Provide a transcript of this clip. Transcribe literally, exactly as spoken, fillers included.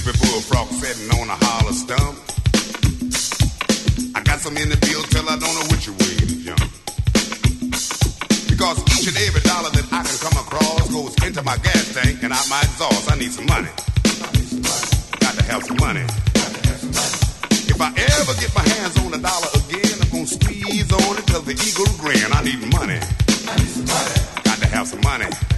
Mississippi bullfrog sitting on a hollow stump. I got some in the bill till I don't know which way to jump. Because each and every dollar that I can come across goes into my gas tank and out my exhaust. I need some money. Got to have some money. If I ever get my hands on a dollar again, I'm gonna squeeze on it till the eagle grin. I need money. Got to have some money.